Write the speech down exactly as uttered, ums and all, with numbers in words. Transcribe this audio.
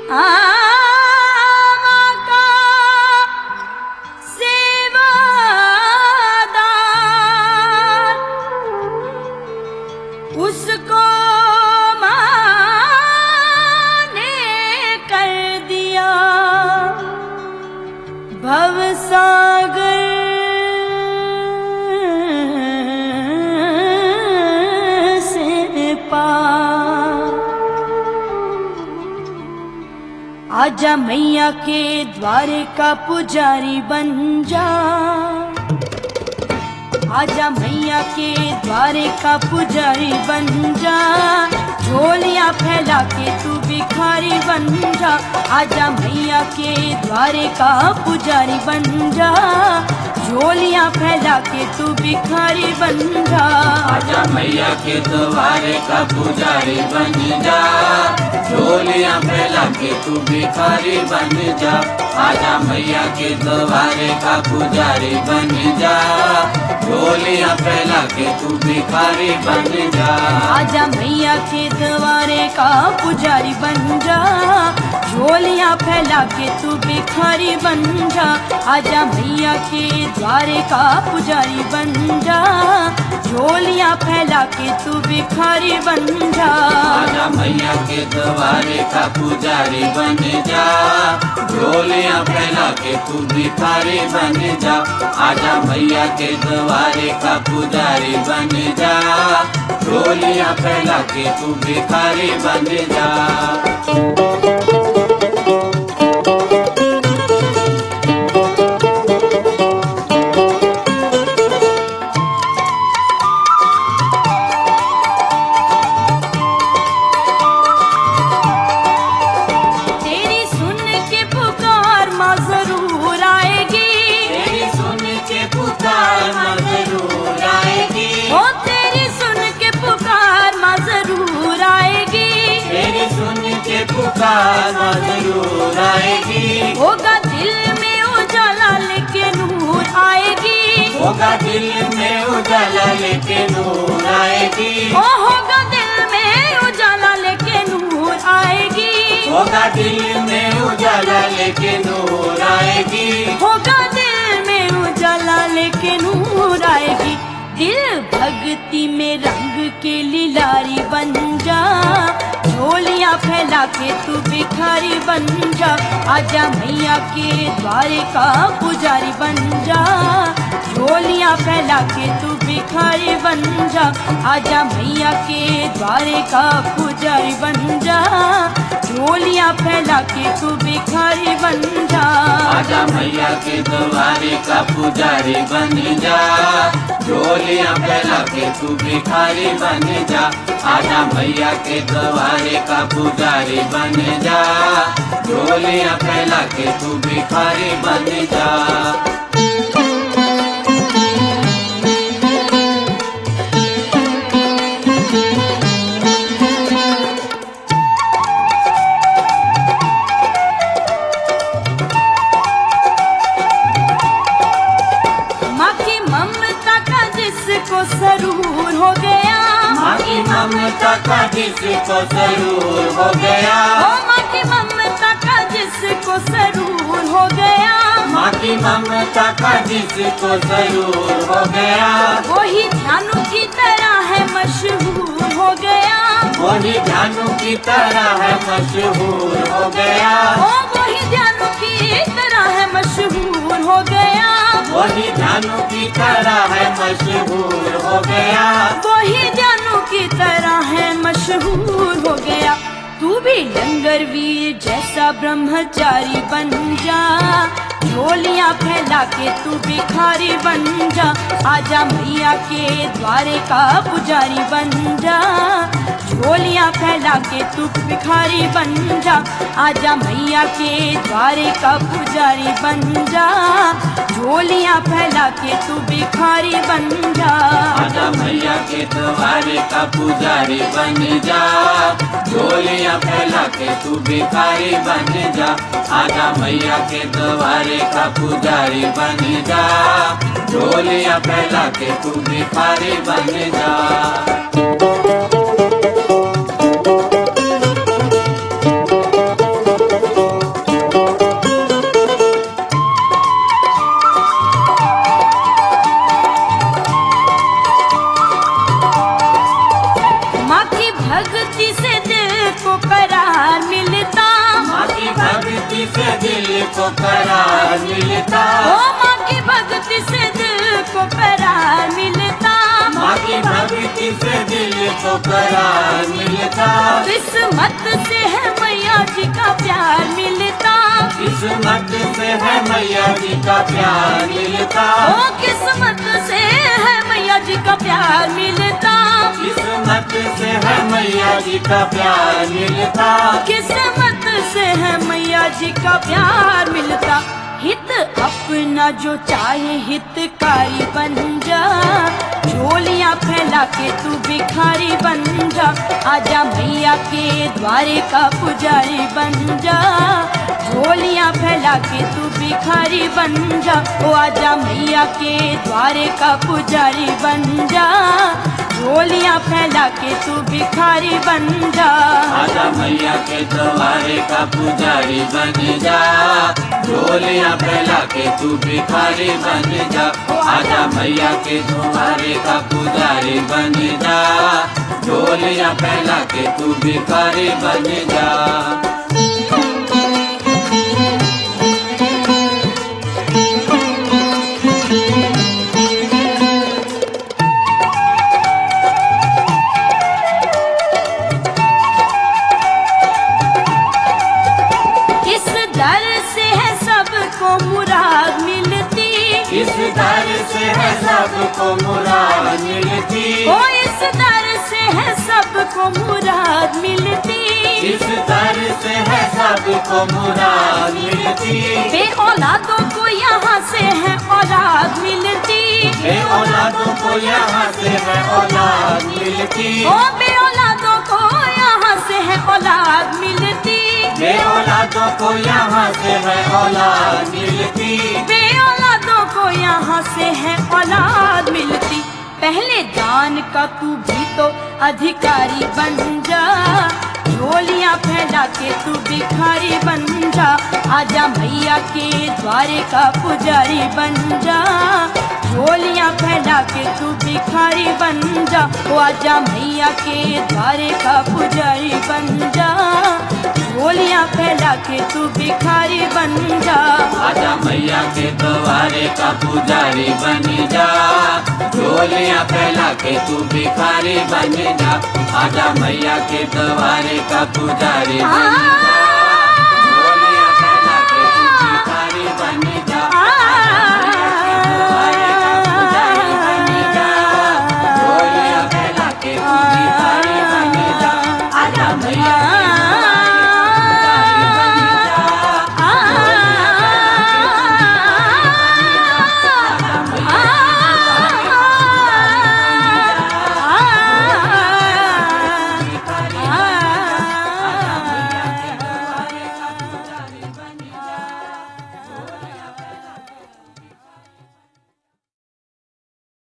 आमा का सेवादार उसको माने कर दिया भवसागर से पार। आजा मैया के द्वारे का पुजारी बन जा, आजा मैया के द्वारे का पुजारी बन जा, झोलियां फैला के तू भिखारी बन जा। आजा मैया के द्वारे का पुजारी बन जा, झोलियां फैला के तू भिखारी बन जा। आजा मैया के द्वारे का पुजारी बन जा, झोलियां फैला के तू भिखारी बन जा। आजा मैया के द्वारे का पुजारी बन जा, झोलियां फैला के तू भिखारी बन जा। आजा मैया के द्वारे का पुजारी बन जा, झोलियां फैला के तू भिखारी बन जा। आजा मैया के द्वारे का पुजारी बन जा, झोलियां फैला के तू भिखारी बन जा। आजा मैया के द्वारे का पुजारी बन जा, झोलियां फैला के तू भिखारी बन जा। आजा मैया के द्वारे का पुजारी बन जा, झोलियां फैला के तू भिखारी बन जा। पुकार जरूर आएगी, होगा दिल में उजाला लेके नूर आएगी, होगा दिल में उजाला लेके नूर आएगी, ओ होगा दिल में उजाला लेके नूर आएगी, होगा दिल में उजाला लेके नूर आएगी, होगा दिल में उजाला लेके नूर आएगी। दिल भक्ति में रंग के लिलारी बन जा, झोलियां फैला के तू भिखारी बन जा। आजा मैया के द्वारे का पुजारी बन जा, झोलियां फैला के तू भिखारी बन जा। आजा मैया के द्वारे का पुजारी बन जा, झोलियां फैला के तू भिखारी बन जा। आजा मैया के द्वारे का पुजारी बन जा, झोलियां फैला के तू भिखारी बन जा। आजा मैया के द्वारे का पुजारी बन जा, झोलियां फैला के तू भिखारी बन जा। जिसको सरूर हो गया, माँ की ममता का जिसको सरूर हो गया, ओ माँ की ममता का जिसको सरूर हो गया, माँ की ममता का जिसको सरूर हो गया, वही जानू की तरह है मशहूर हो गया, वही जानू की तरह है मशहूर हो गया, ओ वही जानू की तरह है मशहूर हो गया, वही जानू की तरह है मशहूर हो गया, वही जानू की तरह है मशहूर हो गया। तू भी लंगर वीर जैसा ब्रह्मचारी बन जा, झोलियां फैला के तू भिखारी बन जा। आजा मैया के द्वारे का पुजारी बन जा, झोलियां फैला के तू भिखारी बन जा। आजा मैया के द्वारे का पुजारी बन जा, झोलियां फैला के तू भिखारी बन जा। आजा मैया के द्वारे का पुजारी बन जा, झोलियां फैला के तू भिखारी बन जा। आजा मैया के द्वारे का पुजारी बन जा, झोलियां फैला के तू भिखारी बन जा। भक्ति से दिल को करार मिलता, ओ माँ की भक्ति से दिल को करार मिलता, माँ की भक्ति से दिल को करार मिलता। किस्मत से है मैया जी का प्यार मिलता, किस्मत से है मैया जी का प्यार मिलता, ओ किस्मत से है मैया जी का प्यार मिलता, किस्मत से है मैया जी का प्यार मिलता, किस्मत से है मैया जी का प्यार मिलता। हित अपना जो चाहे हितकारी बन जा, झोलियाँ फैला के तू भिखारी बन जा, आजा मैया के द्वारे का पुजारी बन जा, झोलियाँ फैला के तू भिखारी बन जा, ओ आजा मैया के द्वारे का पुजारी बन जा, झोलियाँ फैला के तू भिखारी बन जा, आजा मैया के द्वारे का पुजारी बन जा, झोलियाँ फैला के तू भिखारी बन जा, आजा मैया के द्वारे का पुजारी बन जा, झोलियाँ फैला के तू भिखारी बन जा। मुराद मिलती, इस दर से है सबको मुराद मिलती, ओ इस दर से है सबको मुराद मिलती, इस दर से है सबको मुराद मिलती, बे औलादों को यहाँ से है औलाद मिलती, बे औलादों को यहाँ से है औलाद मिलती, ओ बे औलादों को यहाँ से है औलाद मिलती, बे औलादों को यहाँ से है औलाद मिलती, बे औलादों को यहाँ से है औलाद मिलती। पहले दान का तू भी तो अधिकारी बन जा, झोलियाँ फैला के तू भिखारी बन जा, आजा मैया के द्वारे का पुजारी बन जा, झोलियाँ फैला के तू भिखारी बन जा, ओ आजा मैया के द्वारे का पुजारी बन जा, झोलियाँ फैला के तू भिखारी बन जा, आजा मैया के द्वारे का पुजारी बन जा, झोलियाँ फैला के तू भिखारी बन जा, आजा मैया के द्वारे का पुजारी बन जा।